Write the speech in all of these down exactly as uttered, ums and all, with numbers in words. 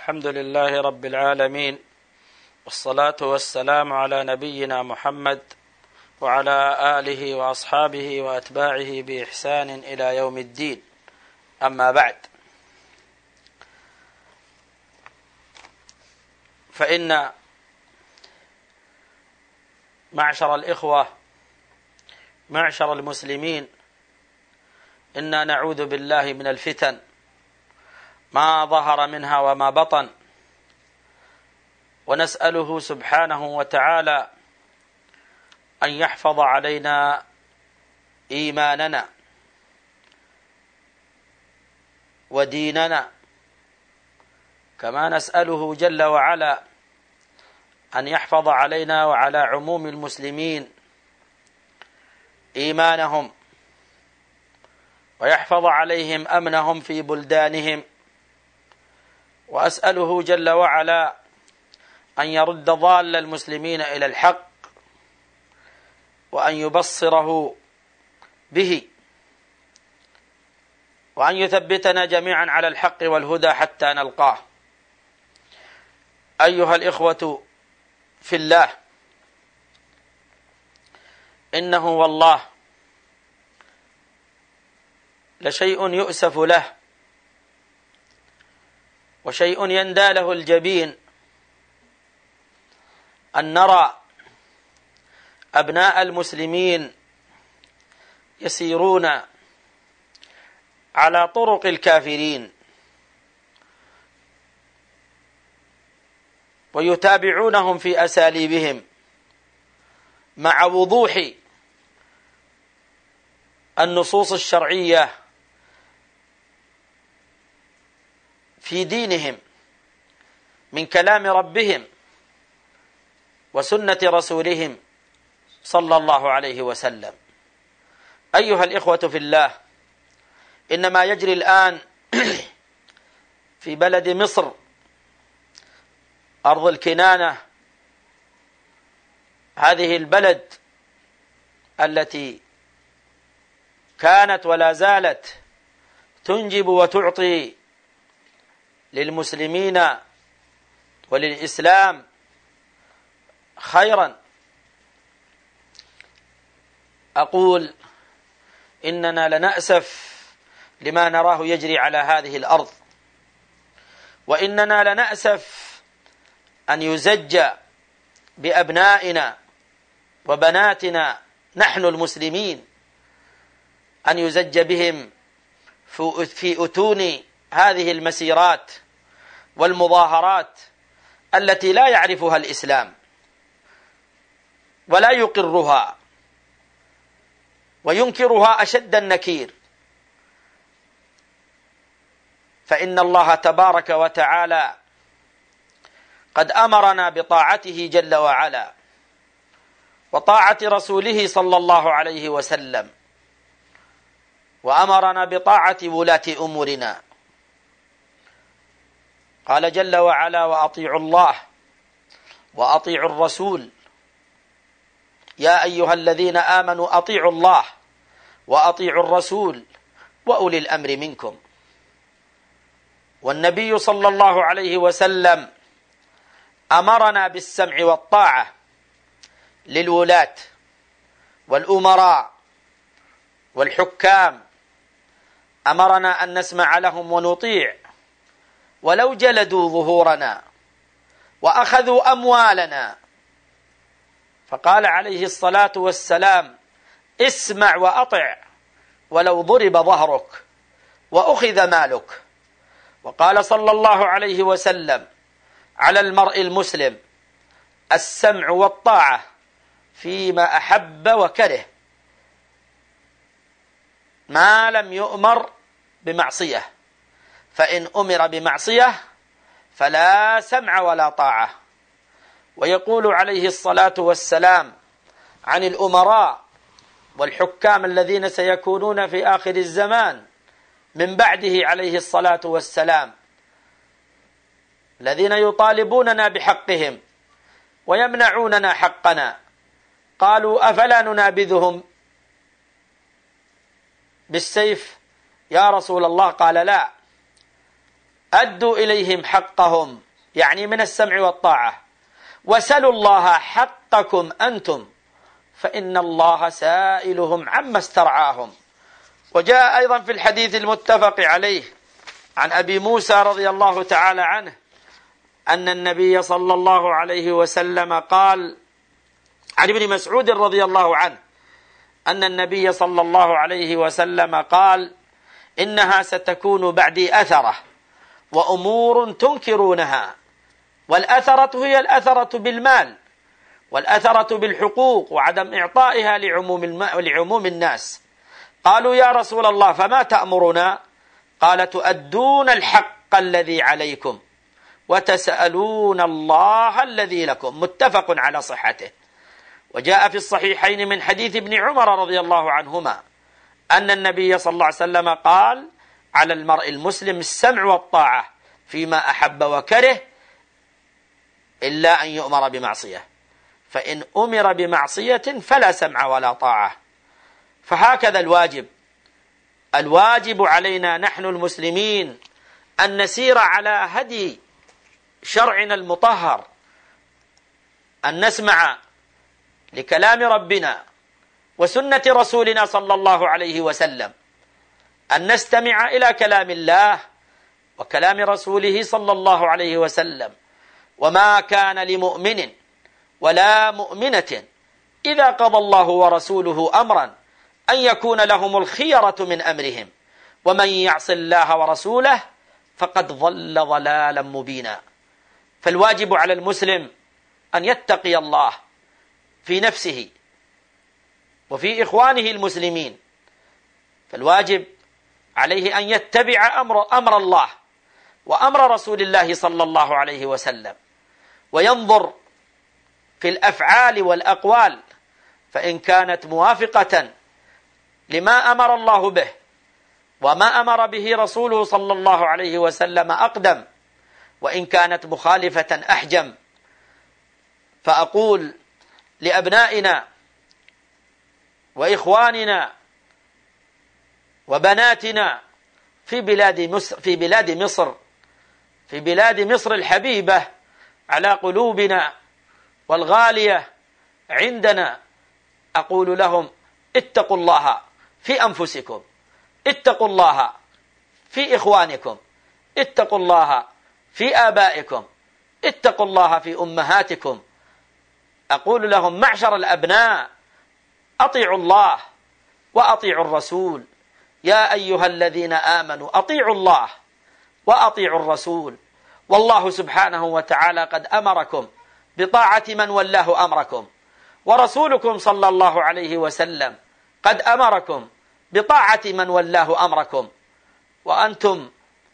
الحمد لله رب العالمين، والصلاة والسلام على نبينا محمد وعلى آله وأصحابه وأتباعه بإحسان إلى يوم الدين. أما بعد، فإن معشر الإخوة، معشر المسلمين، إنا نعوذ بالله من الفتن ما ظهر منها وما بطن، ونسأله سبحانه وتعالى أن يحفظ علينا إيماننا وديننا، كما نسأله جل وعلا أن يحفظ علينا وعلى عموم المسلمين إيمانهم، ويحفظ عليهم أمنهم في بلدانهم. وأسأله جل وعلا أن يرد ضال المسلمين إلى الحق، وأن يبصره به، وأن يثبتنا جميعا على الحق والهدى حتى نلقاه. أيها الإخوة في الله، إنه والله لشيء يؤسف له وشيء يندى له الجبين أن نرى أبناء المسلمين يسيرون على طرق الكافرين، ويتابعونهم في أساليبهم مع وضوح النصوص الشرعية في دينهم من كلام ربهم وسنة رسولهم صلى الله عليه وسلم. أيها الإخوة في الله، إن ما يجري الآن في بلد مصر أرض الكنانة، هذه البلد التي كانت ولا زالت تنجب وتعطي للمسلمين وللإسلام خيرا، أقول إننا لنأسف لما نراه يجري على هذه الأرض، وإننا لنأسف أن يزج بأبنائنا وبناتنا نحن المسلمين، أن يزج بهم في أتون هذه المسيرات والمظاهرات التي لا يعرفها الإسلام ولا يقرها، وينكرها أشد النكير. فإن الله تبارك وتعالى قد أمرنا بطاعته جل وعلا وطاعة رسوله صلى الله عليه وسلم، وأمرنا بطاعة ولاة أمورنا. قال جل وعلا: وأطيعوا الله وأطيعوا الرسول يا أيها الذين آمنوا أطيعوا الله وأطيعوا الرسول وأولي الأمر منكم. والنبي صلى الله عليه وسلم أمرنا بالسمع والطاعة للولاة والأمراء والحكام، أمرنا أن نسمع لهم ونطيع ولو جلدوا ظهورنا وأخذوا أموالنا. فقال عليه الصلاة والسلام: اسمع وأطع ولو ضرب ظهرك وأخذ مالك. وقال صلى الله عليه وسلم: على المرء المسلم السمع والطاعة فيما أحب وكره، ما لم يؤمر بمعصية، فإن أمر بمعصية فلا سمع ولا طاعة. ويقول عليه الصلاة والسلام عن الأمراء والحكام الذين سيكونون في آخر الزمان من بعده عليه الصلاة والسلام، الذين يطالبوننا بحقهم ويمنعوننا حقنا، قالوا: أفلا ننابذهم بالسيف يا رسول الله؟ قال: لا، أدوا إليهم حقهم، يعني من السمع والطاعة، وسلوا الله حقكم أنتم فإن الله سائلهم عما استرعاهم. وجاء أيضا في الحديث المتفق عليه عن أبي موسى رضي الله تعالى عنه أن النبي صلى الله عليه وسلم قال عن ابن مسعود رضي الله عنه أن النبي صلى الله عليه وسلم قال: إنها ستكون بعدي أثرة وأمور تنكرونها. والأثرة هي الأثرة بالمال، والأثرة بالحقوق وعدم إعطائها لعموم, لعموم الناس. قالوا: يا رسول الله فما تأمرنا؟ قال: تؤدون الحق الذي عليكم وتسألون الله الذي لكم. متفق على صحته. وجاء في الصحيحين من حديث ابن عمر رضي الله عنهما أن النبي صلى الله عليه وسلم قال: على المرء المسلم السمع والطاعة فيما أحب وكره إلا أن يؤمر بمعصية، فإن أمر بمعصية فلا سمع ولا طاعة. فهكذا الواجب الواجب علينا نحن المسلمين أن نسير على هدي شرعنا المطهر، أن نسمع لكلام ربنا وسنة رسولنا صلى الله عليه وسلم، أن نستمع إلى كلام الله وكلام رسوله صلى الله عليه وسلم. وما كان لمؤمن ولا مؤمنة إذا قضى الله ورسوله أمرا أن يكون لهم الخيرة من أمرهم، ومن يعص الله ورسوله فقد ضل ضلالا مبينا. فالواجب على المسلم أن يتقي الله في نفسه وفي إخوانه المسلمين، فالواجب عليه أن يتبع أمر, أمر الله وأمر رسول الله صلى الله عليه وسلم، وينظر في الأفعال والأقوال، فإن كانت موافقة لما أمر الله به وما أمر به رسوله صلى الله عليه وسلم أقدم، وإن كانت مخالفة أحجم. فأقول لأبنائنا وإخواننا وبناتنا في بلاد مصر في بلاد مصر في بلاد مصر الحبيبة على قلوبنا والغالية عندنا، أقول لهم: اتقوا الله في أنفسكم، اتقوا الله في إخوانكم، اتقوا الله في آبائكم، اتقوا الله في أمهاتكم. أقول لهم: معشر الأبناء، أطيعوا الله وأطيعوا الرسول. يا أيها الذين آمنوا أطيعوا الله وأطيعوا الرسول. والله سبحانه وتعالى قد أمركم بطاعة من ولاه أمركم، ورسولكم صلى الله عليه وسلم قد أمركم بطاعة من ولاه أمركم. وأنتم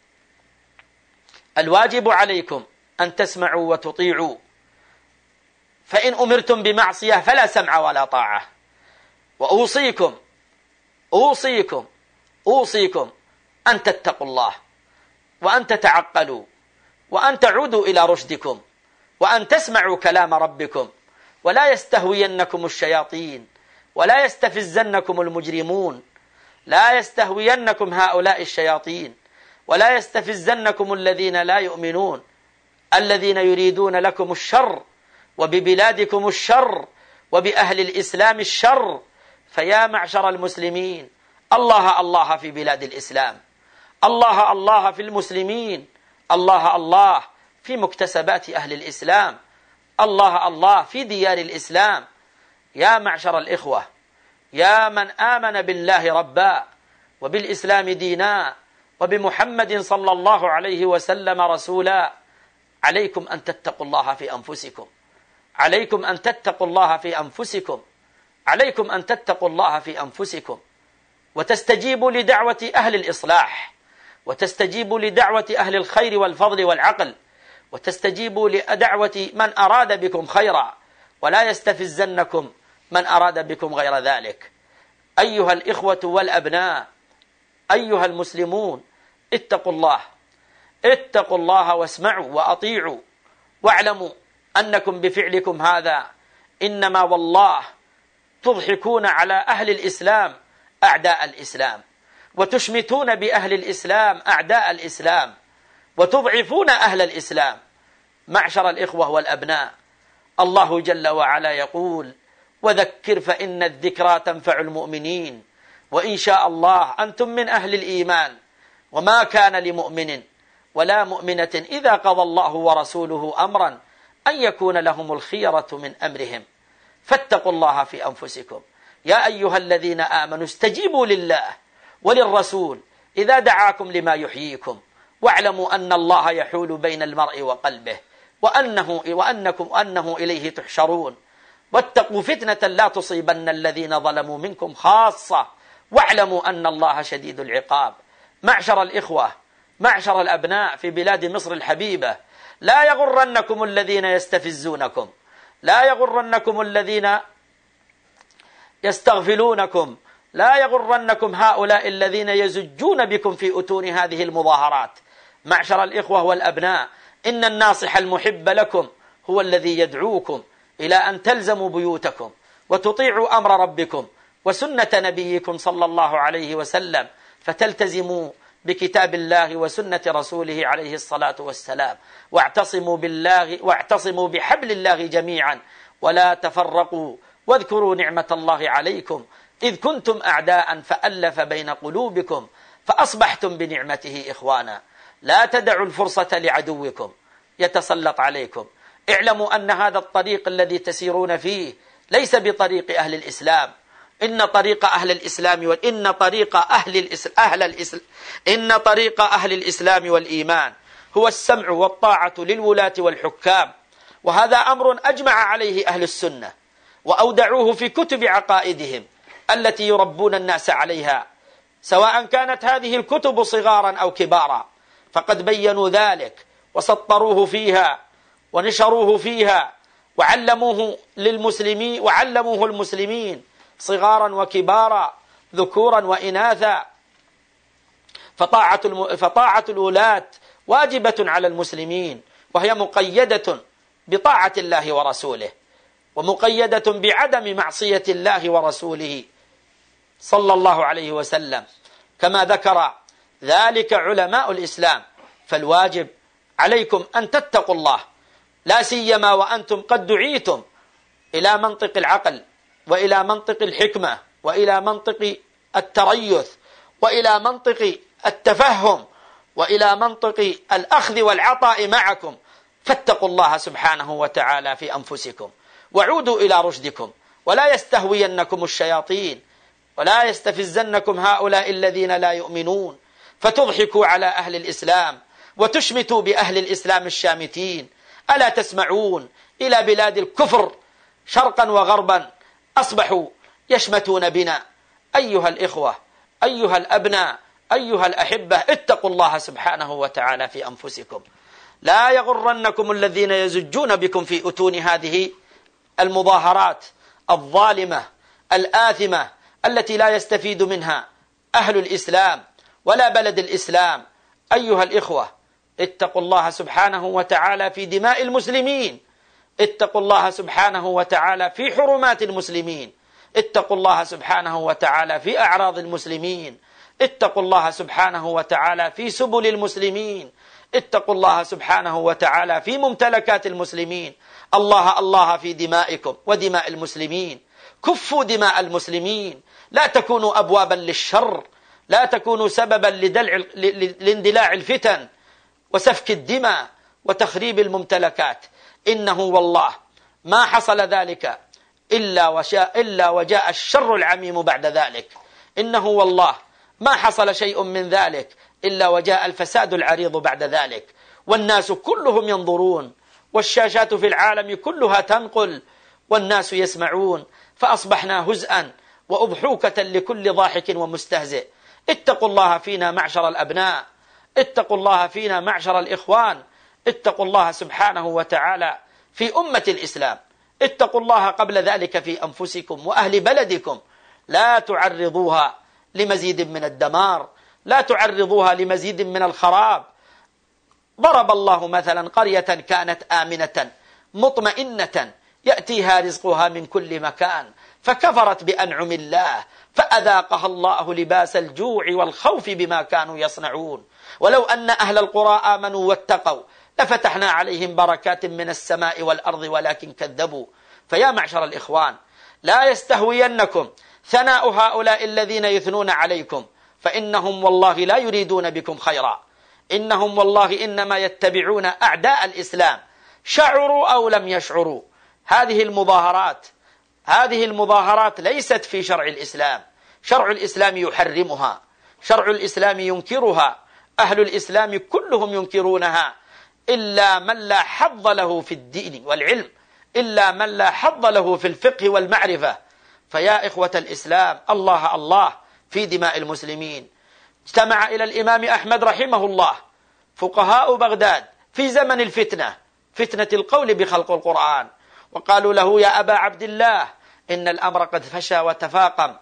الواجب عليكم أن تسمعوا وتطيعوا، فإن أمرتم بمعصية فلا سمع ولا طاعة. وأوصيكم أوصيكم أوصيكم أن تتقوا الله، وأن تتعقلوا، وأن تعودوا إلى رشدكم، وأن تسمعوا كلام ربكم، ولا يستهوينكم الشياطين، ولا يستفزنكم المجرمون، لا يستهوينكم هؤلاء الشياطين، ولا يستفزنكم الذين لا يؤمنون، الذين يريدون لكم الشر وببلادكم الشر وبأهل الإسلام الشر. فيا معشر المسلمين، الله الله في بلاد الإسلام، الله الله في المسلمين، الله الله في مكتسبات أهل الإسلام، الله الله في ديار الإسلام. يا معشر الإخوة، يا من آمن بالله ربا وبالإسلام دينا وبمحمد صلى الله عليه وسلم رسولا، عليكم أن تتقوا الله في أنفسكم، عليكم أن تتقوا الله في أنفسكم، عليكم أن تتقوا الله في أنفسكم، وتستجيبوا لدعوة أهل الإصلاح، وتستجيبوا لدعوة أهل الخير والفضل والعقل، وتستجيبوا لدعوة من أراد بكم خيرا، ولا يستفزنكم من أراد بكم غير ذلك. أيها الإخوة والأبناء، أيها المسلمون، اتقوا الله، اتقوا الله واسمعوا وأطيعوا، واعلموا أنكم بفعلكم هذا إنما والله تضحكون على أهل الإسلام أعداء الإسلام، وتشمتون بأهل الإسلام أعداء الإسلام. وتضعفون أهل الإسلام. معشر الإخوة والأبناء، الله جل وعلا يقول: وذكر فإن الذكرى تنفع المؤمنين وإن شاء الله أنتم من أهل الإيمان وما كان لمؤمن ولا مؤمنة إذا قضى الله ورسوله أمرا أن يكون لهم الخيرة من أمرهم فاتقوا الله في أنفسكم يا أيها الذين آمنوا استجيبوا لله وللرسول إذا دعاكم لما يحييكم واعلموا أن الله يحول بين المرء وقلبه وأنه, وأنكم أنه إليه تحشرون واتقوا فتنة لا تصيبن الذين ظلموا منكم خاصة واعلموا أن الله شديد العقاب. معشر الإخوة، معشر الأبناء في بلاد مصر الحبيبة، لا يغرنكم الذين يستفزونكم، لا يغرنكم الذين يستغفلونكم، لا يغرنكم هؤلاء الذين يزجون بكم في أتون هذه المظاهرات. معشر الإخوة والأبناء، إن الناصح المحب لكم هو الذي يدعوكم إلى أن تلزموا بيوتكم وتطيعوا أمر ربكم وسنة نبيكم صلى الله عليه وسلم، فتلتزموا بكتاب الله وسنة رسوله عليه الصلاة والسلام، واعتصموا بالله واعتصموا بحبل الله جميعا ولا تفرقوا، واذكروا نعمة الله عليكم إذ كنتم أعداء فألف بين قلوبكم فأصبحتم بنعمته إخوانا. لا تدعوا الفرصة لعدوكم يتسلط عليكم. اعلموا أن هذا الطريق الذي تسيرون فيه ليس بطريق أهل الإسلام. إن طريق أهل الإسلام وإن طريق أهل الإسلام أهل الإسلام إن طريق أهل الإسلام والإيمان هو السمع والطاعة للولاة والحكام، وهذا أمر أجمع عليه أهل السنة وأودعوه في كتب عقائدهم التي يربون الناس عليها، سواء كانت هذه الكتب صغارا أو كبارا، فقد بينوا ذلك وسطروه فيها ونشروه فيها وعلموه للمسلمين وعلموه المسلمين صغارا وكبارا ذكورا وإناثا. فطاعة الم... فطاعة الولاة واجبة على المسلمين، وهي مقيدة بطاعة الله ورسوله ومقيدة بعدم معصية الله ورسوله صلى الله عليه وسلم، كما ذكر ذلك علماء الإسلام. فالواجب عليكم أن تتقوا الله، لا سيما وأنتم قد دعيتم إلى منطق العقل وإلى منطق الحكمة وإلى منطق التريث وإلى منطق التفهم وإلى منطق الأخذ والعطاء معكم. فاتقوا الله سبحانه وتعالى في أنفسكم وعودوا إلى رشدكم، ولا يستهوينكم الشياطين ولا يستفزنكم هؤلاء الذين لا يؤمنون فتضحكوا على أهل الإسلام وتشمتوا بأهل الإسلام الشامتين. ألا تسمعون إلى بلاد الكفر شرقا وغربا أصبحوا يشمتون بنا؟ أيها الإخوة، أيها الأبناء، أيها الأحبة، اتقوا الله سبحانه وتعالى في أنفسكم. لا يغرنكم الذين يزجون بكم في أتون هذه المظاهرات الظالمة الآثمة التي لا يستفيد منها أهل الإسلام ولا بلد الإسلام. أيها الإخوة، اتقوا الله سبحانه وتعالى في دماء المسلمين، اتقوا الله سبحانه وتعالى في حرمات المسلمين، اتقوا الله سبحانه وتعالى في أعراض المسلمين، اتقوا الله سبحانه وتعالى في سبل المسلمين، اتقوا الله سبحانه وتعالى في ممتلكات المسلمين. الله الله في دمائكم ودماء المسلمين، كفوا دماء المسلمين، لا تكونوا أبوابا للشر، لا تكونوا سببا لدلع لاندلاع الفتن وسفك الدماء وتخريب الممتلكات. إنه والله ما حصل ذلك إلا وشاء إلا وجاء الشر العميم بعد ذلك. إنه والله ما حصل شيء من ذلك إلا وجاء الفساد العريض بعد ذلك، والناس كلهم ينظرون والشاشات في العالم كلها تنقل والناس يسمعون، فأصبحنا هزءا وأضحوكة لكل ضاحك ومستهزئ. اتقوا الله فينا معشر الأبناء، اتقوا الله فينا معشر الإخوان، اتقوا الله سبحانه وتعالى في أمة الإسلام، اتقوا الله قبل ذلك في أنفسكم وأهل بلدكم. لا تعرضوها لمزيد من الدمار، لا تعرضوها لمزيد من الخراب. ضرب الله مثلا قرية كانت آمنة مطمئنة يأتيها رزقها من كل مكان فكفرت بأنعم الله فأذاقها الله لباس الجوع والخوف بما كانوا يصنعون. ولو أن أهل القرى آمنوا واتقوا لفتحنا عليهم بركات من السماء والأرض ولكن كذبوا. فيا معشر الإخوان، لا يستهوينكم ثناء هؤلاء الذين يثنون عليكم، فإنهم والله لا يريدون بكم خيرا، إنهم والله إنما يتبعون أعداء الإسلام شعروا أو لم يشعروا. هذه المظاهرات هذه المظاهرات ليست في شرع الإسلام، شرع الإسلام يحرمها، شرع الإسلام ينكرها، أهل الإسلام كلهم ينكرونها إلا من لا حظ له في الدين والعلم، إلا من لا حظ له في الفقه والمعرفة. فيا إخوة الإسلام، الله الله في دماء المسلمين. اجتمع إلى الإمام أحمد رحمه الله فقهاء بغداد في زمن الفتنة، فتنة القول بخلق القرآن، وقالوا له: يا أبا عبد الله، إن الأمر قد فشى وتفاقم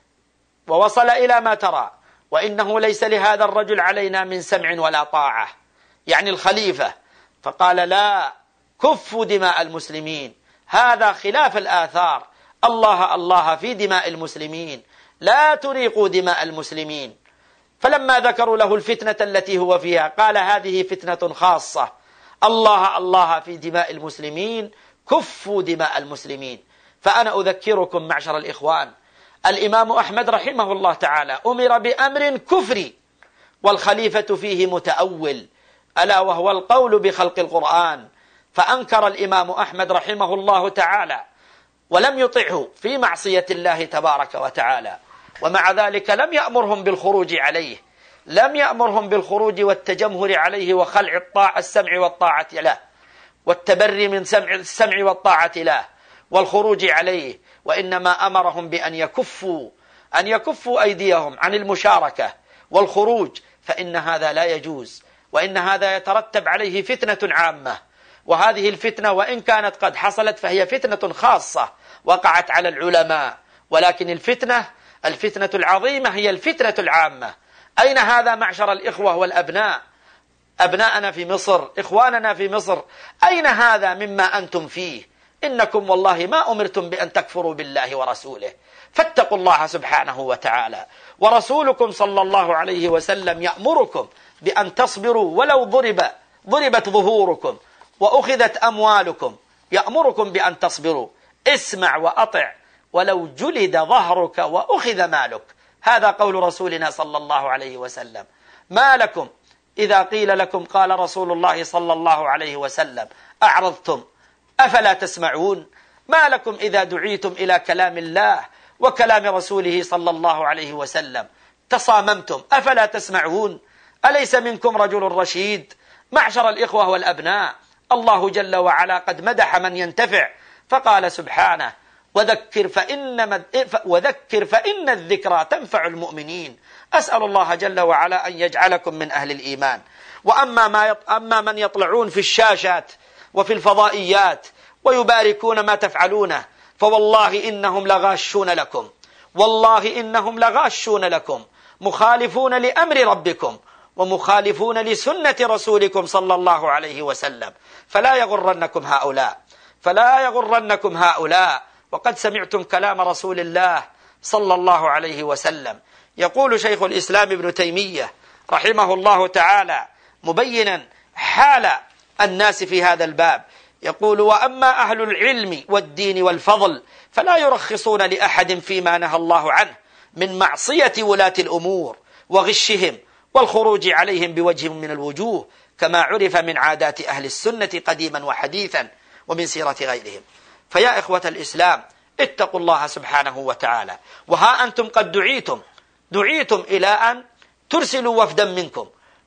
ووصل إلى ما ترى، وإنه ليس لهذا الرجل علينا من سمع ولا طاعة، يعني الخليفة. فقال: لا، كفوا دماء المسلمين، هذا خلاف الآثار، الله الله في دماء المسلمين، لا تريقوا دماء المسلمين. فلما ذكروا له الفتنة التي هو فيها قال: هذه فتنة خاصة، الله الله في دماء المسلمين، كفوا دماء المسلمين. فأنا أذكركم معشر الإخوان، الإمام أحمد رحمه الله تعالى أمر بأمر كفري والخليفة فيه متأول، ألا وهو القول بخلق القرآن. فأنكر الإمام أحمد رحمه الله تعالى ولم يطعه في معصية الله تبارك وتعالى، ومع ذلك لم يأمرهم بالخروج عليه، لم يأمرهم بالخروج والتجمهر عليه وخلع الطاعة السمع والطاعة له والتبري من سمع السمع والطاعة له والخروج عليه، وإنما أمرهم بأن يكفوا أن يكفوا أيديهم عن المشاركة والخروج، فإن هذا لا يجوز، وإن هذا يترتب عليه فتنة عامة. وهذه الفتنة وإن كانت قد حصلت فهي فتنة خاصة وقعت على العلماء، ولكن الفتنة الفتنة العظيمة هي الفتنة العامة. أين هذا معشر الإخوة والأبناء؟ أبناءنا في مصر، إخواننا في مصر، أين هذا مما أنتم فيه؟ إنكم والله ما أمرتم بأن تكفروا بالله ورسوله، فاتقوا الله سبحانه وتعالى. ورسولكم صلى الله عليه وسلم يأمركم بأن تصبروا ولو ضرب ضربت ظهوركم وأخذت أموالكم، يأمركم بأن تصبروا، اسمع وأطع ولو جلد ظهرك وأخذ مالك. هذا قول رسولنا صلى الله عليه وسلم. ما لكم إذا قيل لكم قال رسول الله صلى الله عليه وسلم أعرضتم أفلا تسمعون؟ ما لكم إذا دعيتم إلى كلام الله وكلام رسوله صلى الله عليه وسلم تصاممتم أفلا تسمعون؟ أليس منكم رجل رشيد؟ معشر الإخوة والأبناء، الله جل وعلا قد مدح من ينتفع، فقال سبحانه: وذكر فإن, وذكر فإن الذكرى تنفع المؤمنين. أسأل الله جل وعلا أن يجعلكم من أهل الإيمان. وأما ما يط... أما من يطلعون في الشاشات وفي الفضائيات ويباركون ما تفعلونه، فوالله إنهم لغاشون لكم، والله إنهم لغاشون لكم، مخالفون لأمر ربكم ومخالفون لسنة رسولكم صلى الله عليه وسلم. فلا يغرنكم هؤلاء فلا يغرنكم هؤلاء وقد سمعتم كلام رسول الله صلى الله عليه وسلم. يقول شيخ الإسلام ابن تيمية رحمه الله تعالى مبينا حال الناس في هذا الباب، يقول: وأما أهل العلم والدين والفضل فلا يرخصون لأحد فيما نهى الله عنه من معصية ولاة الأمور وغشهم والخروج عليهم بوجه من الوجوه، كما عرف من عادات أهل السنة قديما وحديثا ومن سيرة غيرهم. فيا إخوة الإسلام، اتقوا الله سبحانه وتعالى. وها أنتم قد دعيتم دعيتم إلى أن ترسلوا وفدا منكم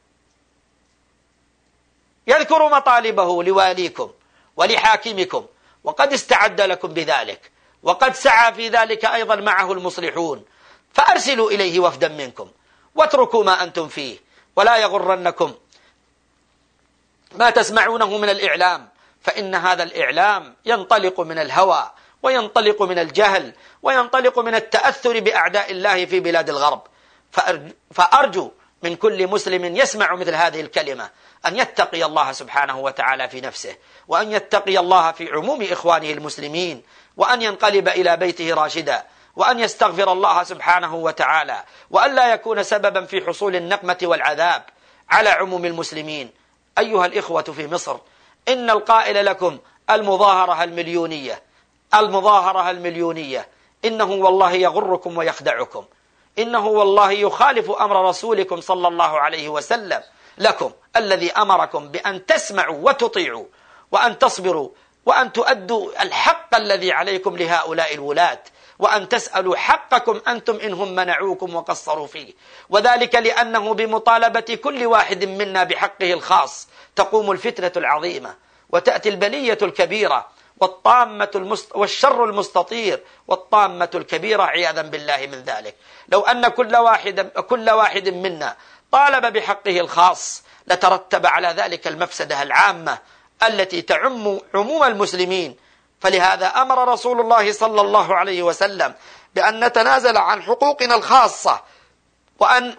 يذكر مطالبه لواليكم ولحاكمكم، وقد استعد لكم بذلك، وقد سعى في ذلك أيضا معه المصلحون، فأرسلوا إليه وفدا منكم واتركوا ما أنتم فيه. ولا يغرنكم ما تسمعونه من الإعلام، فإن هذا الإعلام ينطلق من الهوى وينطلق من الجهل وينطلق من التأثر بأعداء الله في بلاد الغرب. فأرجو من كل مسلم يسمع مثل هذه الكلمة أن يتقي الله سبحانه وتعالى في نفسه، وأن يتقي الله في عموم إخوانه المسلمين، وأن ينقلب إلى بيته راشدا، وأن يستغفر الله سبحانه وتعالى، وأن لا يكون سببا في حصول النقمة والعذاب على عموم المسلمين. أيها الإخوة في مصر، إن القائل لكم المظاهرة المليونية المظاهرة المليونية إنه والله يغركم ويخدعكم، إنه والله يخالف أمر رسولكم صلى الله عليه وسلم لكم، الذي أمركم بأن تسمعوا وتطيعوا وأن تصبروا وأن تؤدوا الحق الذي عليكم لهؤلاء الولاة، وأن تسألوا حقكم أنتم إنهم منعوكم وقصروا فيه، وذلك لأنه بمطالبة كل واحد منا بحقه الخاص تقوم الفتنة العظيمة، وتأتي البلية الكبيرة والطامة المست... والشر المستطير والطامة الكبيرة عياذا بالله من ذلك. لو أن كل واحد كل واحد منا طالب بحقه الخاص لترتب على ذلك المفسدة العامة التي تعم عموم المسلمين. فلهذا أمر رسول الله صلى الله عليه وسلم بأن نتنازل عن حقوقنا الخاصة وأن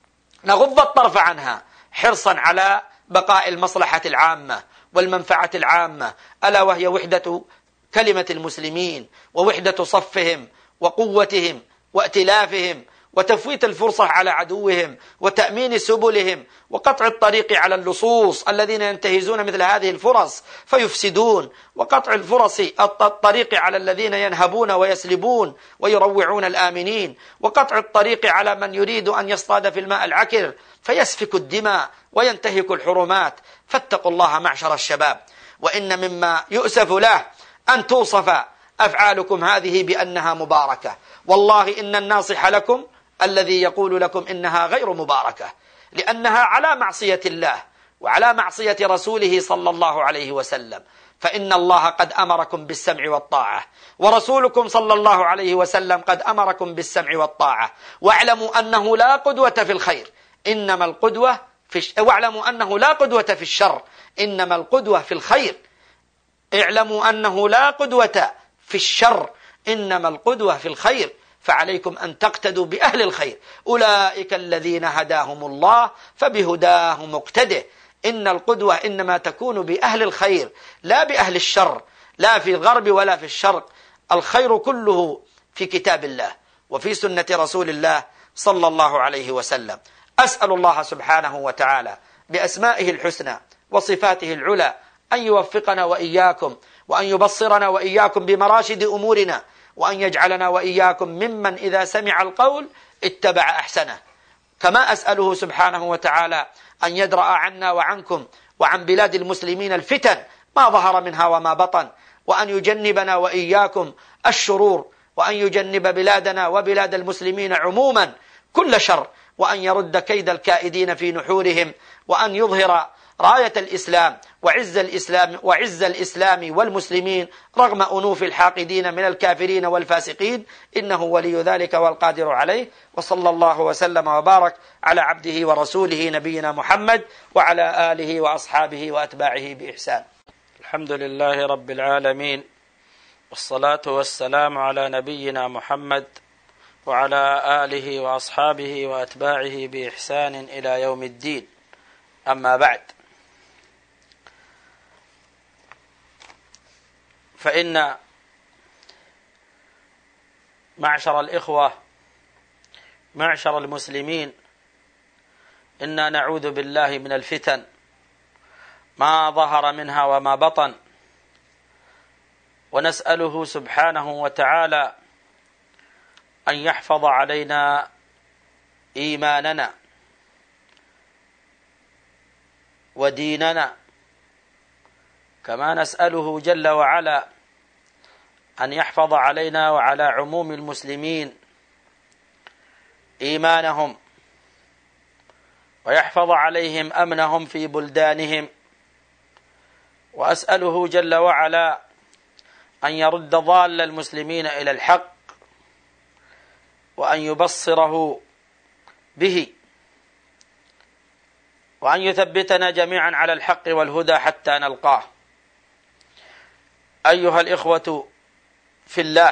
نغض الطرف عنها حرصا على بقاء المصلحة العامة والمنفعة العامة، ألا وهي وحدة كلمة المسلمين ووحدة صفهم وقوتهم وائتلافهم وتفويت الفرصة على عدوهم وتأمين سبلهم وقطع الطريق على اللصوص الذين ينتهزون مثل هذه الفرص فيفسدون، وقطع الفرص الطريق على الذين ينهبون ويسلبون ويروعون الآمنين، وقطع الطريق على من يريد أن يصطاد في الماء العكر فيسفك الدماء وينتهك الحرمات. فاتقوا الله معشر الشباب، وإن مما يؤسف له أن توصف أفعالكم هذه بأنها مباركة. والله إن الناصح لكم الذي يقول لكم إنها غير مباركة، لأنها على معصية الله وعلى معصية رسوله صلى الله عليه وسلم. فإن الله قد أمركم بالسمع والطاعة، ورسولكم صلى الله عليه وسلم قد أمركم بالسمع والطاعة. واعلموا أنه لا قدوة في الخير إنما القدوة في ش... واعلموا أنه لا قدوة في الشر إنما القدوة في الخير. اعلموا أنه لا قدوة في الشر إنما القدوة في الخير، فعليكم أن تقتدوا بأهل الخير، أولئك الذين هداهم الله فبهداه مقتده. إن القدوة إنما تكون بأهل الخير لا بأهل الشر، لا في الغرب ولا في الشرق. الخير كله في كتاب الله وفي سنة رسول الله صلى الله عليه وسلم. أسأل الله سبحانه وتعالى بأسمائه الحسنى وصفاته العلى أن يوفقنا وإياكم، وأن يبصرنا وإياكم بمراشد أمورنا، وأن يجعلنا وإياكم ممن إذا سمع القول اتبع أحسنه. كما أسأله سبحانه وتعالى أن يدرأ عنا وعنكم وعن بلاد المسلمين الفتن ما ظهر منها وما بطن، وأن يجنبنا وإياكم الشرور، وأن يجنب بلادنا وبلاد المسلمين عموما كل شر، وأن يرد كيد الكائدين في نحورهم، وأن يظهر راية الإسلام وعز الإسلام وعز الإسلام والمسلمين رغم أنوف الحاقدين من الكافرين والفاسقين، إنه ولي ذلك والقادر عليه. وصلى الله وسلم وبارك على عبده ورسوله نبينا محمد وعلى آله وأصحابه وأتباعه بإحسان. الحمد لله رب العالمين، والصلاة والسلام على نبينا محمد وعلى آله وأصحابه وأتباعه بإحسان إلى يوم الدين. أما بعد، فإن معشر الإخوة معشر المسلمين إنا نعوذ بالله من الفتن ما ظهر منها وما بطن، ونسأله سبحانه وتعالى أن يحفظ علينا إيماننا وديننا، كما نسأله جل وعلا أن يحفظ علينا وعلى عموم المسلمين إيمانهم، ويحفظ عليهم أمنهم في بلدانهم. وأسأله جل وعلا أن يرد ضال المسلمين إلى الحق، وأن يبصره به، وأن يثبتنا جميعا على الحق والهدى حتى نلقاه. أيها الإخوة في الله،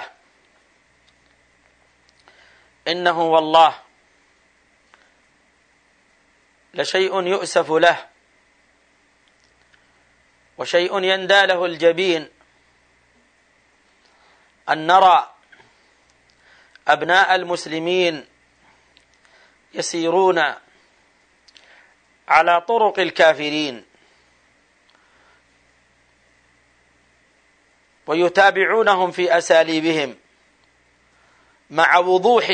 إنه والله لشيء يؤسف له وشيء يندى له الجبين أن نرى أبناء المسلمين يسيرون على طرق الكافرين ويتابعونهم في أساليبهم مع وضوح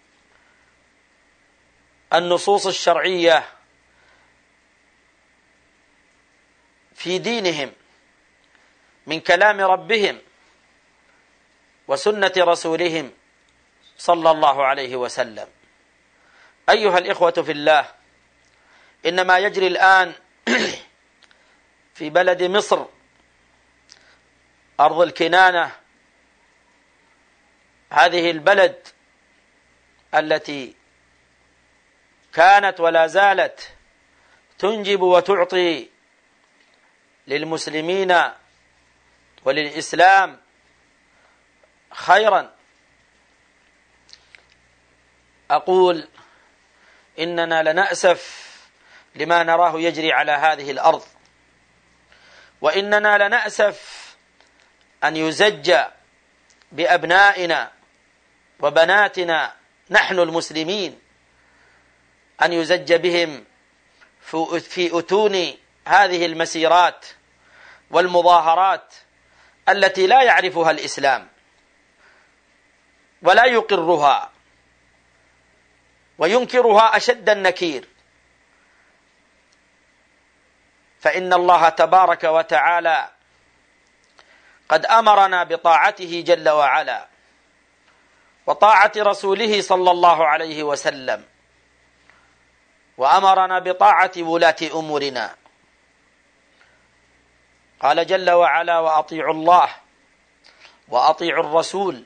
النصوص الشرعية في دينهم من كلام ربهم وسنة رسولهم صلى الله عليه وسلم. أيها الإخوة في الله، إنما يجري الآن في بلد مصر أرض الكنانة، هذه البلد التي كانت ولا زالت تنجب وتعطي للمسلمين وللإسلام خيرا، أقول إننا لنأسف لما نراه يجري على هذه الأرض، وإننا لنأسف أن يزج بأبنائنا وبناتنا نحن المسلمين، أن يزج بهم في أتون هذه المسيرات والمظاهرات التي لا يعرفها الإسلام ولا يقرها وينكرها أشد النكير. فإن الله تبارك وتعالى قد أمرنا بطاعته جل وعلا وطاعة رسوله صلى الله عليه وسلم، وأمرنا بطاعة ولاة أمورنا. قال جل وعلا: وأطيعوا الله وأطيعوا الرسول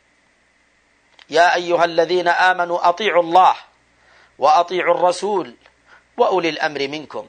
يا أيها الذين آمنوا أطيعوا الله وأطيعوا الرسول وأولي الأمر منكم.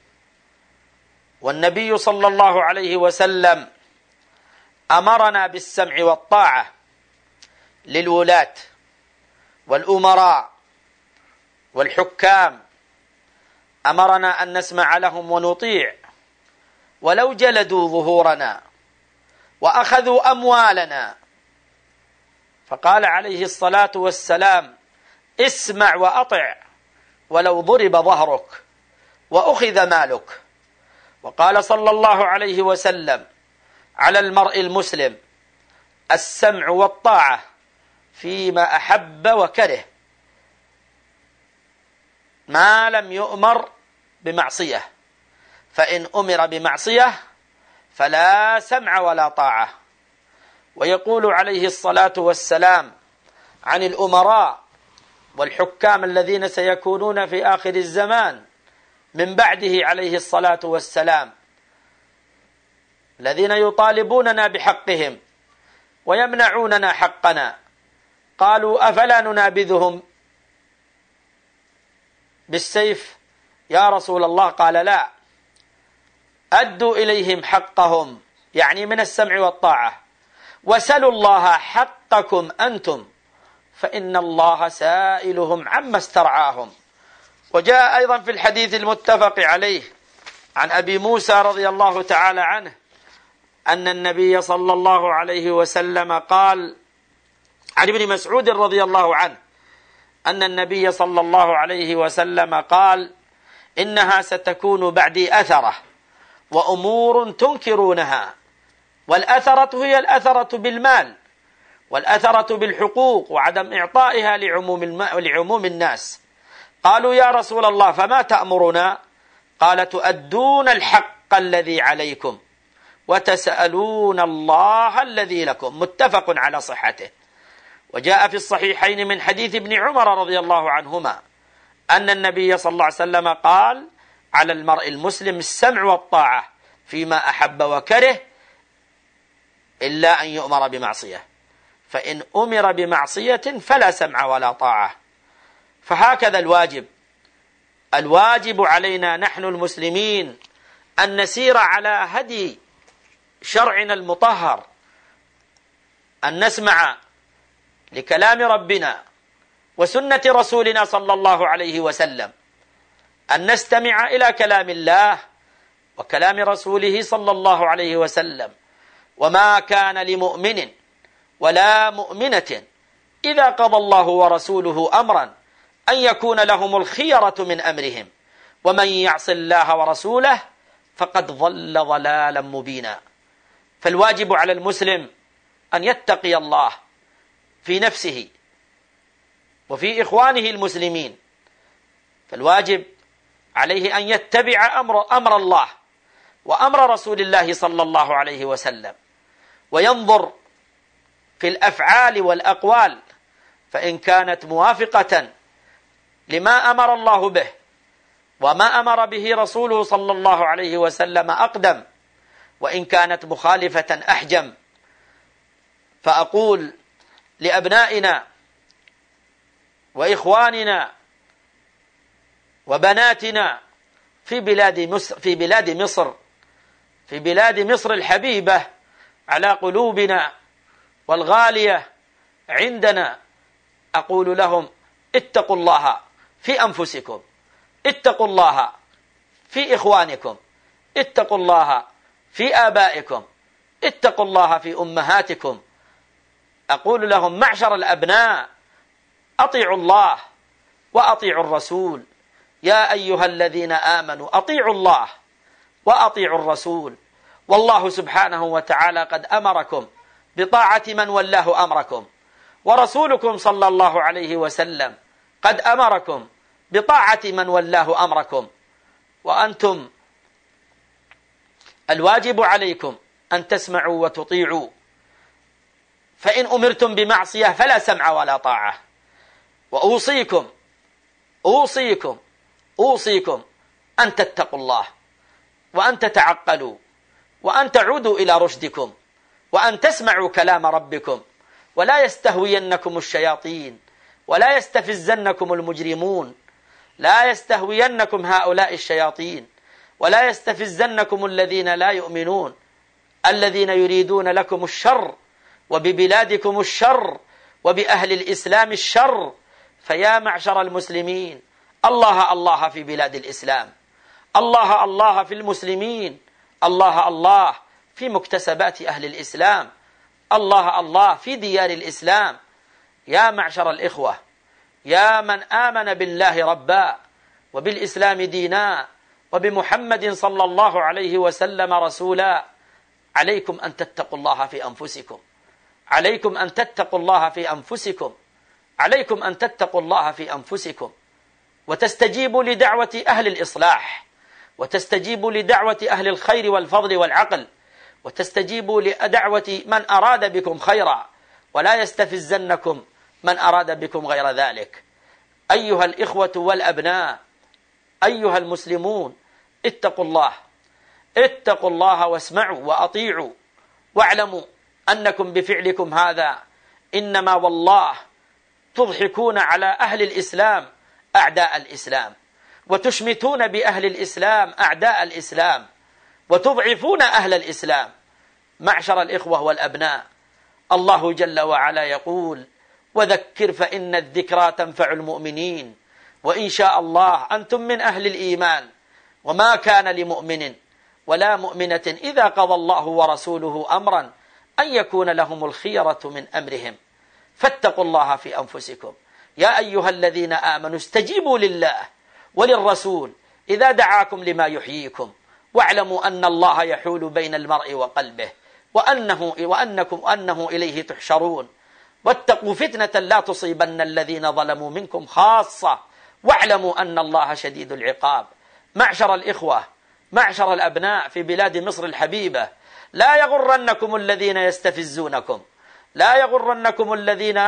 والنبي صلى الله عليه وسلم أمرنا بالسمع والطاعة للولاة والأمراء والحكام، أمرنا أن نسمع لهم ونطيع ولو جلدوا ظهورنا وأخذوا أموالنا، فقال عليه الصلاة والسلام: اسمع وأطع ولو ضرب ظهرك وأخذ مالك. وقال صلى الله عليه وسلم: على المرء المسلم السمع والطاعة فيما أحب وكره ما لم يؤمر بمعصية، فإن أمر بمعصية فلا سمع ولا طاعة. ويقول عليه الصلاة والسلام عن الأمراء والحكام الذين سيكونون في آخر الزمان من بعده عليه الصلاة والسلام، الذين يطالبوننا بحقهم ويمنعوننا حقنا، قالوا: أفلا ننابذهم بالسيف يا رسول الله؟ قال: لا، أدوا إليهم حقهم، يعني من السمع والطاعة، وسلوا الله حقكم أنتم فإن الله سائلهم عما استرعاهم. وجاء أيضا في الحديث المتفق عليه عن أبي موسى رضي الله تعالى عنه أن النبي صلى الله عليه وسلم قال عن ابن مسعود رضي الله عنه أن النبي صلى الله عليه وسلم قال: إنها ستكون بعدي أثرة وأمور تنكرونها. والأثرة هي الأثرة بالمال والأثرة بالحقوق وعدم إعطائها لعموم, الم... لعموم الناس. قالوا: يا رسول الله فما تأمرنا؟ قال: تؤدون الحق الذي عليكم وتسألون الله الذي لكم. متفق على صحته. وجاء في الصحيحين من حديث ابن عمر رضي الله عنهما أن النبي صلى الله عليه وسلم قال: على المرء المسلم السمع والطاعة فيما أحب وكره إلا أن يؤمر بمعصية، فإن أمر بمعصية فلا سمع ولا طاعة. فهكذا الواجب الواجب علينا نحن المسلمين أن نسير على هدي شرعنا المطهر، أن نسمع لكلام ربنا وسنة رسولنا صلى الله عليه وسلم، أن نستمع إلى كلام الله وكلام رسوله صلى الله عليه وسلم. وما كان لمؤمن ولا مؤمنة إذا قضى الله ورسوله أمرا أن يكون لهم الخيرة من أمرهم ومن يعص الله ورسوله فقد ضل ضلالا مبينا. فالواجب على المسلم أن يتقي الله في نفسه وفي إخوانه المسلمين، فالواجب عليه أن يتبع أمر, أمر الله وأمر رسول الله صلى الله عليه وسلم، وينظر في الأفعال والأقوال، فإن كانت موافقة لما أمر الله به وما أمر به رسوله صلى الله عليه وسلم أقدم، وإن كانت مخالفة أحجم. فأقول لأبنائنا وإخواننا وبناتنا في بلاد مصر في بلاد مصر في بلاد مصر الحبيبة على قلوبنا والغالية عندنا، أقول لهم: اتقوا الله في أنفسكم، اتقوا الله في إخوانكم، اتقوا الله في آبائكم، اتقوا الله في أمهاتكم. أقول لهم: معشر الأبناء، أطيعوا الله وأطيعوا الرسول. يا أيها الذين آمنوا أطيعوا الله وأطيعوا الرسول. والله سبحانه وتعالى قد أمركم بطاعة من ولاه أمركم، ورسولكم صلى الله عليه وسلم قد أمركم بطاعة من ولاه أمركم. وأنتم الواجب عليكم أن تسمعوا وتطيعوا، فإن أمرتم بمعصية فلا سمع ولا طاعة. وأوصيكم أوصيكم أوصيكم أن تتقوا الله وأن تتعقلوا وأن تعودوا إلى رشدكم وأن تسمعوا كلام ربكم، ولا يستهوينكم الشياطين ولا يستفزنكم المجرمون، لا يستهوينكم هؤلاء الشياطين ولا يستفزنكم الذين لا يؤمنون، الذين يريدون لكم الشر وببلادكم الشر وبأهل الإسلام الشر. فيا معشر المسلمين، الله الله في بلاد الإسلام، الله الله في المسلمين، الله الله في مكتسبات أهل الإسلام، الله الله في ديار الإسلام. يا معشر الإخوة، يا من آمن بالله ربا وبالإسلام دينا وبمحمد صلى الله عليه وسلم رسولا، عليكم أن تتقوا الله في أنفسكم، عليكم أن تتقوا الله في أنفسكم، عليكم أن تتقوا الله في أنفسكم، وتستجيبوا لدعوة أهل الإصلاح، وتستجيبوا لدعوة أهل الخير والفضل والعقل، وتستجيبوا لدعوة من أراد بكم خيرا، ولا يستفزنكم من أراد بكم غير ذلك. أيها الإخوة والأبناء، أيها المسلمون، اتقوا الله، اتقوا الله واسمعوا وأطيعوا، واعلموا أنكم بفعلكم هذا إنما والله تضحكون على أهل الإسلام أعداء الإسلام، وتشمتون بأهل الإسلام أعداء الإسلام، وتضعفون أهل الإسلام. معشر الإخوة والأبناء، الله جل وعلا يقول: وذكر فإن الذكرى تنفع المؤمنين، وإن شاء الله أنتم من أهل الإيمان. وما كان لمؤمن ولا مؤمنة إذا قضى الله ورسوله أمرا أن يكون لهم الخيرة من أمرهم. فاتقوا الله في أنفسكم. يا أيها الذين آمنوا استجيبوا لله وللرسول إذا دعاكم لما يحييكم، واعلموا أن الله يحول بين المرء وقلبه، وأنه وأنكم أنه إليه تحشرون. واتقوا فتنة لا تصيبن الذين ظلموا منكم خاصة، واعلموا أن الله شديد العقاب. معشر الإخوة، معشر الأبناء في بلاد مصر الحبيبة، لا يغرنكم الذين يستفزونكم، لا يغرنكم الذين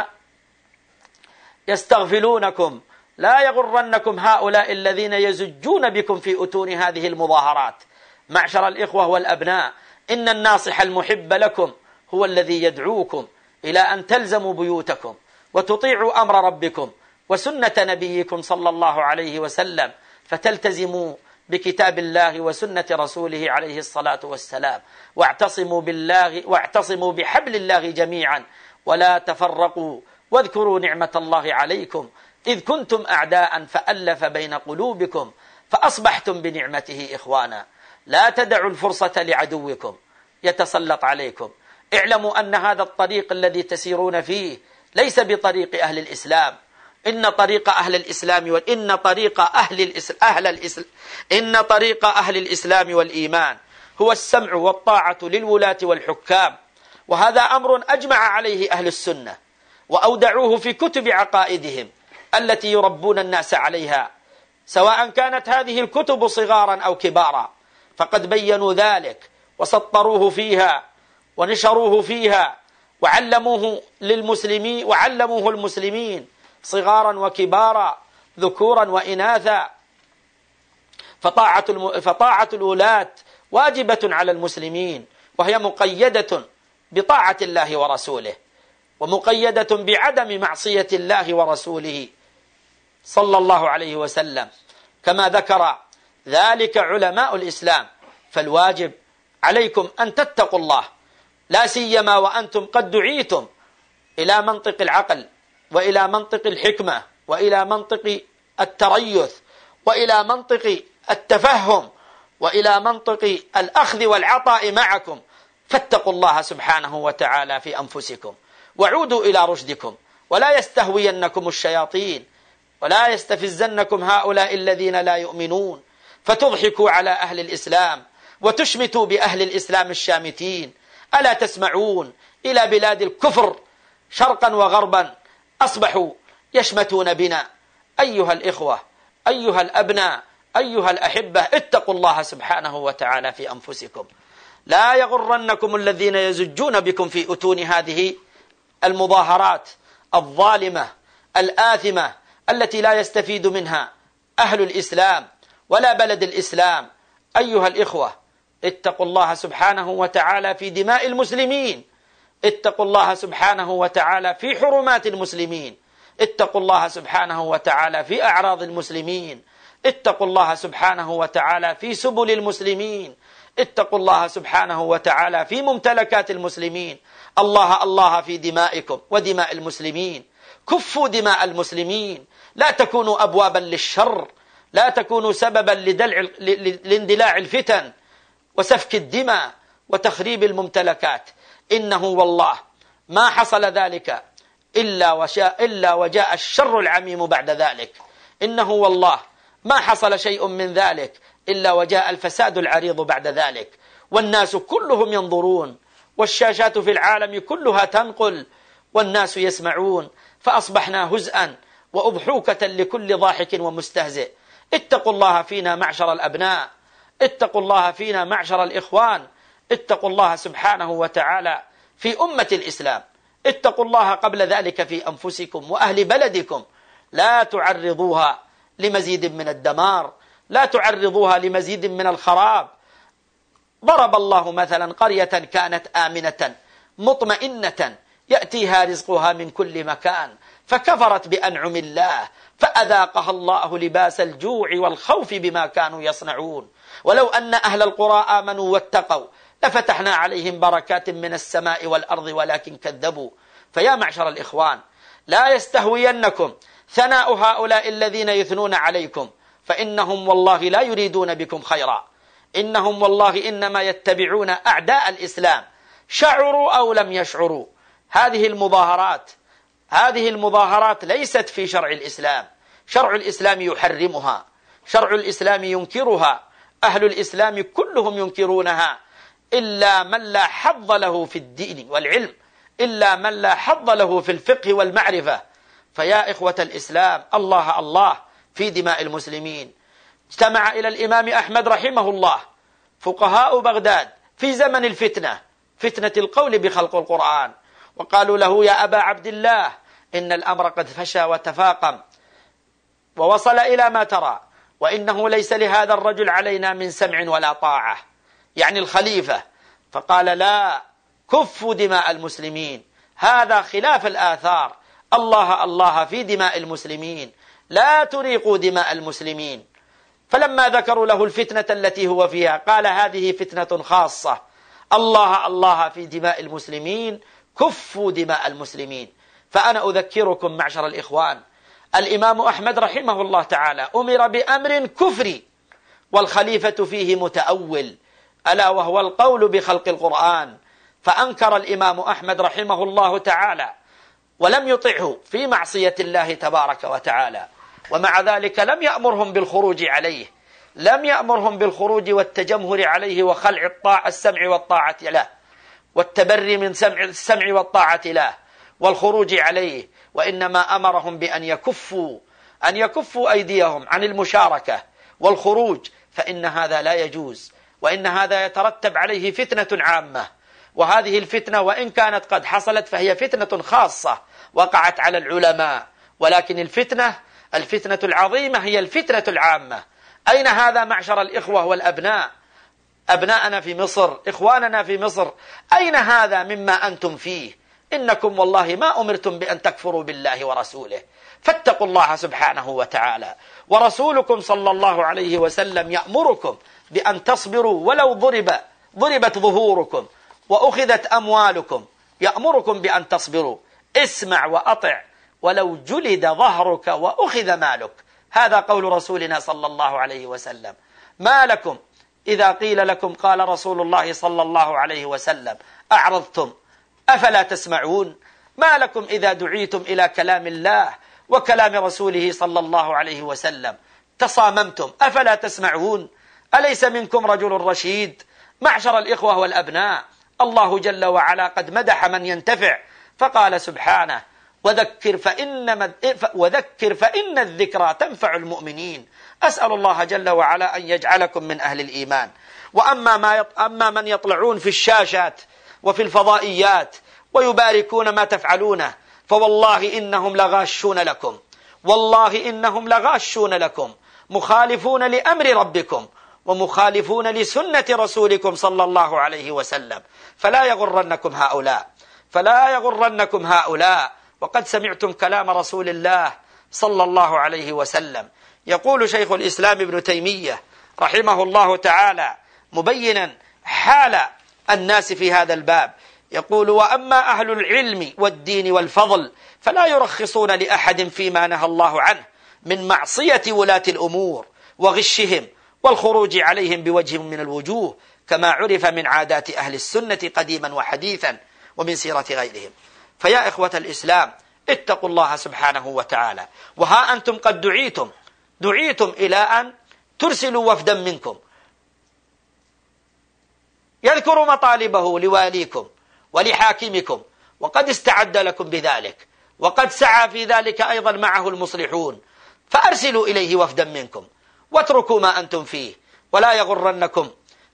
يستغفلونكم، لا يغرنكم هؤلاء الذين يزجون بكم في أتون هذه المظاهرات. معشر الإخوة والأبناء، إن الناصح المحب لكم هو الذي يدعوكم إلى أن تلزموا بيوتكم وتطيعوا أمر ربكم وسنة نبيكم صلى الله عليه وسلم، فتلتزموا بكتاب الله وسنة رسوله عليه الصلاة والسلام، واعتصموا بالله واعتصموا بحبل الله جميعا ولا تفرقوا، واذكروا نعمة الله عليكم إذ كنتم أعداء فألف بين قلوبكم فأصبحتم بنعمته إخوانا. لا تدعوا الفرصة لعدوكم يتسلط عليكم. اعلموا أن هذا الطريق الذي تسيرون فيه ليس بطريق أهل الإسلام. إن طريق أهل الإسلام وإن طريق أهل الإسلام أهل الإسلام إن طريق أهل الإسلام والإيمان هو السمع والطاعة للولاة والحكام، وهذا أمر أجمع عليه أهل السنة وأودعوه في كتب عقائدهم التي يربون الناس عليها، سواء كانت هذه الكتب صغارا أو كبارا، فقد بينوا ذلك وسطروه فيها ونشروه فيها وعلموه للمسلمين وعلموه المسلمين صغارا وكبارا ذكورا وإناثا. فطاعة الم... فطاعة الولاة واجبة على المسلمين، وهي مقيدة بطاعة الله ورسوله، ومقيدة بعدم معصية الله ورسوله صلى الله عليه وسلم، كما ذكر ذلك علماء الإسلام. فالواجب عليكم أن تتقوا الله، لا سيما وأنتم قد دعيتم إلى منطق العقل وإلى منطق الحكمة وإلى منطق التريث وإلى منطق التفهم وإلى منطق الأخذ والعطاء معكم. فاتقوا الله سبحانه وتعالى في أنفسكم وعودوا إلى رشدكم، ولا يستهوينكم الشياطين ولا يستفزنكم هؤلاء الذين لا يؤمنون فتضحكوا على أهل الإسلام وتشمتوا بأهل الإسلام الشامتين. ألا تسمعون إلى بلاد الكفر شرقا وغربا أصبحوا يشمتون بنا؟ أيها الإخوة، أيها الأبناء، أيها الأحبة، اتقوا الله سبحانه وتعالى في أنفسكم. لا يغرنكم الذين يزجون بكم في أتون هذه المظاهرات الظالمة الآثمة التي لا يستفيد منها أهل الإسلام ولا بلد الإسلام. أيها الإخوة، اتقوا الله سبحانه وتعالى في دماء المسلمين، اتقوا الله سبحانه وتعالى في حرمات المسلمين، اتقوا الله سبحانه وتعالى في أعراض المسلمين، اتقوا الله سبحانه وتعالى في سبل المسلمين، اتقوا الله سبحانه وتعالى في ممتلكات المسلمين. الله الله في دمائكم ودماء المسلمين. كفوا دماء المسلمين، لا تكونوا أبوابا للشر، لا تكونوا سببا لدلع لاندلاع الفتن وسفك الدماء وتخريب الممتلكات. إنه والله ما حصل ذلك إلا, وشاء إلا وجاء الشر العميم بعد ذلك. إنه والله ما حصل شيء من ذلك إلا وجاء الفساد العريض بعد ذلك. والناس كلهم ينظرون، والشاشات في العالم كلها تنقل، والناس يسمعون، فأصبحنا هزءا وأضحوكة لكل ضاحك ومستهزئ. اتقوا الله فينا معشر الأبناء، اتقوا الله فينا معشر الإخوان، اتقوا الله سبحانه وتعالى في أمة الإسلام، اتقوا الله قبل ذلك في أنفسكم وأهل بلدكم. لا تعرضوها لمزيد من الدمار، لا تعرضوها لمزيد من الخراب. ضرب الله مثلا قرية كانت آمنة مطمئنة يأتيها رزقها من كل مكان فكفرت بأنعم الله فأذاقها الله لباس الجوع والخوف بما كانوا يصنعون. ولو أن أهل القرى آمنوا واتقوا لفتحنا عليهم بركات من السماء والأرض ولكن كذبوا. فيا معشر الإخوان، لا يستهوينكم ثناء هؤلاء الذين يثنون عليكم، فإنهم والله لا يريدون بكم خيرا، إنهم والله إنما يتبعون أعداء الإسلام شعروا أو لم يشعروا. هذه المظاهرات هذه المظاهرات ليست في شرع الإسلام، شرع الإسلام يحرمها، شرع الإسلام ينكرها، أهل الإسلام كلهم ينكرونها، إلا من لا حظ له في الدين والعلم، إلا من لا حظ له في الفقه والمعرفة. فيا إخوة الإسلام، الله الله في دماء المسلمين. اجتمع إلى الإمام أحمد رحمه الله فقهاء بغداد في زمن الفتنة، فتنة القول بخلق القرآن، وقالوا له: يا أبا عبد الله، إن الأمر قد فشى وتفاقم ووصل إلى ما ترى، وإنه ليس لهذا الرجل علينا من سمع ولا طاعة، يعني الخليفة. فقال: لا، كفوا دماء المسلمين، هذا خلاف الآثار، الله الله في دماء المسلمين، لا تريقوا دماء المسلمين. فلما ذكروا له الفتنة التي هو فيها قال: هذه فتنة خاصة، الله الله في دماء المسلمين، كفوا دماء المسلمين. فأنا أذكركم معشر الإخوان، الإمام أحمد رحمه الله تعالى أمر بأمر كفري والخليفة فيه متأول، ألا وهو القول بخلق القرآن. فأنكر الإمام أحمد رحمه الله تعالى ولم يطعه في معصية الله تبارك وتعالى، ومع ذلك لم يأمرهم بالخروج عليه، لم يأمرهم بالخروج والتجمهر عليه وخلع الطاعة السمع والطاعة له والتبري من سمع السمع والطاعة له والخروج عليه، وإنما أمرهم بأن يكفوا أن يكفوا أيديهم عن المشاركة والخروج، فإن هذا لا يجوز، وإن هذا يترتب عليه فتنة عامة. وهذه الفتنة وإن كانت قد حصلت فهي فتنة خاصة وقعت على العلماء، ولكن الفتنة الفتنة العظيمة هي الفتنة العامة. أين هذا معشر الإخوة والأبناء؟ أبناءنا في مصر، إخواننا في مصر، أين هذا مما أنتم فيه؟ إنكم والله ما أمرتم بأن تكفروا بالله ورسوله، فاتقوا الله سبحانه وتعالى. ورسولكم صلى الله عليه وسلم يأمركم بأن تصبروا ولو ضرب ضربت ظهوركم وأخذت أموالكم، يأمركم بأن تصبروا. اسمع وأطع ولو جلد ظهرك وأخذ مالك، هذا قول رسولنا صلى الله عليه وسلم. ما لكم إذا قيل لكم قال رسول الله صلى الله عليه وسلم أعرضتم أفلا تسمعون؟ ما لكم إذا دعيتم إلى كلام الله وكلام رسوله صلى الله عليه وسلم تصاممتم أفلا تسمعون؟ أليس منكم رجل رشيد؟ معشر الإخوة والأبناء، الله جل وعلا قد مدح من ينتفع، فقال سبحانه وذكر فإن, وذكر فإن الذكرى تنفع المؤمنين. أسأل الله جل وعلا أن يجعلكم من أهل الإيمان. وأما ما يط... أما من يطلعون في الشاشات وفي الفضائيات ويباركون ما تفعلونه، فوالله إنهم لغاشون لكم، والله إنهم لغاشون لكم، مخالفون لأمر ربكم ومخالفون لسنة رسولكم صلى الله عليه وسلم. فلا يغرنكم هؤلاء فلا يغرنكم هؤلاء وقد سمعتم كلام رسول الله صلى الله عليه وسلم. يقول شيخ الإسلام ابن تيمية رحمه الله تعالى مبينا حال الناس في هذا الباب، يقول وأما أهل العلم والدين والفضل فلا يرخصون لأحد فيما نهى الله عنه من معصية ولاة الأمور وغشهم والخروج عليهم بوجه من الوجوه، كما عرف من عادات أهل السنة قديما وحديثا ومن سيرة غيرهم. فيا إخوة الإسلام، اتقوا الله سبحانه وتعالى. وها أنتم قد دعيتم دعيتم إلى أن ترسلوا وفدا منكم يذكر مطالبه لواليكم ولحاكمكم، وقد استعد لكم بذلك، وقد سعى في ذلك أيضا معه المصلحون، فأرسلوا إليه وفدا منكم واتركوا ما أنتم فيه. ولا يغرنكم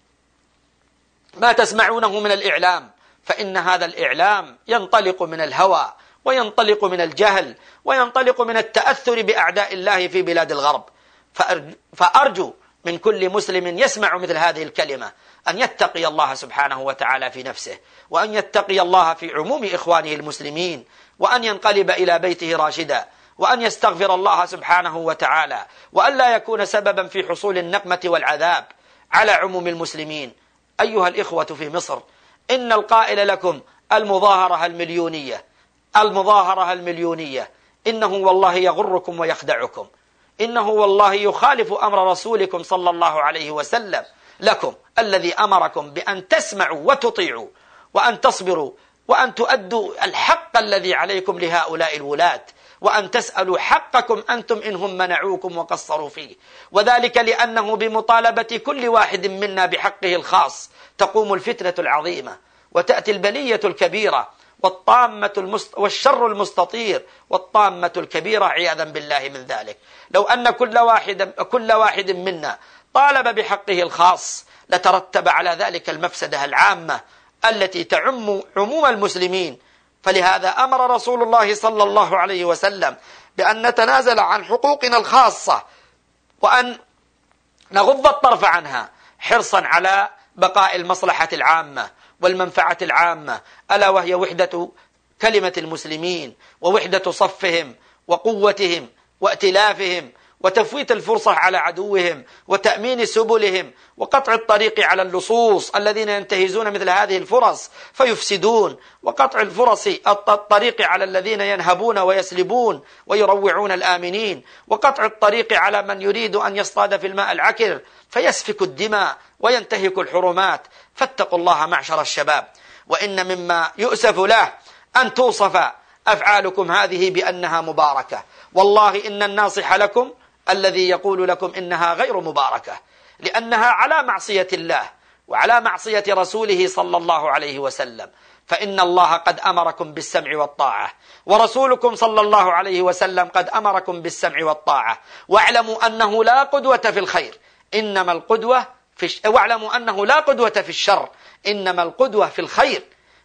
ما تسمعونه من الإعلام، فإن هذا الإعلام ينطلق من الهوى وينطلق من الجهل وينطلق من التأثر بأعداء الله في بلاد الغرب. فأرجو من كل مسلم يسمع مثل هذه الكلمة أن يتقي الله سبحانه وتعالى في نفسه، وأن يتقي الله في عموم إخوانه المسلمين، وأن ينقلب إلى بيته راشدا، وأن يستغفر الله سبحانه وتعالى، وأن لا يكون سببا في حصول النقمة والعذاب على عموم المسلمين. أيها الإخوة في مصر، إن القائل لكم المظاهرة المليونية المظاهرة المليونية إنه والله يغركم ويخدعكم، إنه والله يخالف أمر رسولكم صلى الله عليه وسلم لكم، الذي أمركم بأن تسمعوا وتطيعوا وأن تصبروا وأن تؤدوا الحق الذي عليكم لهؤلاء الولاة، وأن تسألوا حقكم أنتم إنهم منعوكم وقصروا فيه، وذلك لأنه بمطالبة كل واحد منا بحقه الخاص تقوم الفتنة العظيمة، وتأتي البلية الكبيرة والطامة المست... والشر المستطير والطامة الكبيرة عياذا بالله من ذلك. لو أن كل واحد كل واحد منا طالب بحقه الخاص لترتب على ذلك المفسدة العامة التي تعم عموم المسلمين. فلهذا أمر رسول الله صلى الله عليه وسلم بأن نتنازل عن حقوقنا الخاصة وأن نغض الطرف عنها حرصا على بقاء المصلحة العامة والمنفعة العامة، ألا وهي وحدة كلمة المسلمين ووحدة صفهم وقوتهم وائتلافهم وتفويت الفرصة على عدوهم وتأمين سبلهم وقطع الطريق على اللصوص الذين ينتهزون مثل هذه الفرص فيفسدون، وقطع الفرص الطريق على الذين ينهبون ويسلبون ويروعون الآمنين، وقطع الطريق على من يريد أن يصطاد في الماء العكر فيسفك الدماء وينتهك الحرمات. فاتقوا الله معشر الشباب، وإن مما يؤسف له أن توصف أفعالكم هذه بأنها مباركة. والله إن الناصح لكم الذي يقول لكم إنها غير مباركة، لأنها على معصية الله وعلى معصية رسوله صلى الله عليه وسلم. فإن الله قد أمركم بالسمع والطاعة، ورسولكم صلى الله عليه وسلم قد أمركم بالسمع والطاعة. واعلموا أنه لا قدوة في الخير، إنما القدوة في الش... واعلموا أنه لا قدوة في الشر، إنما القدوة في الخير.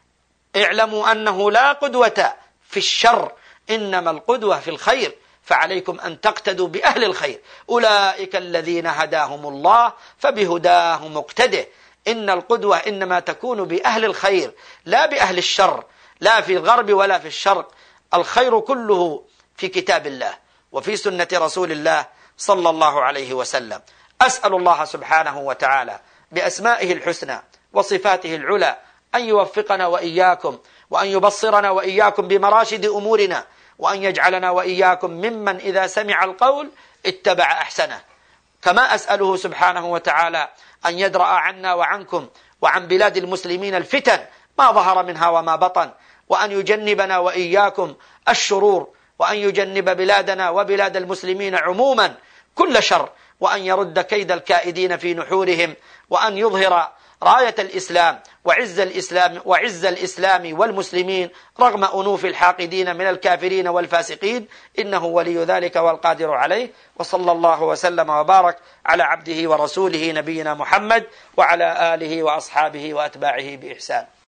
اعلموا أنه لا قدوة في الشر، إنما القدوة في الخير. فعليكم أن تقتدوا بأهل الخير، أولئك الذين هداهم الله فبهداه مقتده. إن القدوة إنما تكون بأهل الخير لا بأهل الشر، لا في الغرب ولا في الشرق. الخير كله في كتاب الله وفي سنة رسول الله صلى الله عليه وسلم. أسأل الله سبحانه وتعالى بأسمائه الحسنى وصفاته العلى أن يوفقنا وإياكم، وأن يبصرنا وإياكم بمراشد أمورنا، وأن يجعلنا وإياكم ممن إذا سمع القول اتبع أحسنه. كما أسأله سبحانه وتعالى أن يدرأ عنا وعنكم وعن بلاد المسلمين الفتن ما ظهر منها وما بطن، وأن يجنبنا وإياكم الشرور، وأن يجنب بلادنا وبلاد المسلمين عموما كل شر، وأن يرد كيد الكائدين في نحورهم، وأن يظهر راية الإسلام وعز الإسلام وعز الإسلام والمسلمين رغم أنوف الحاقدين من الكافرين والفاسقين، إنه ولي ذلك والقادر عليه. وصلى الله وسلم وبارك على عبده ورسوله نبينا محمد وعلى آله وأصحابه وأتباعه بإحسان.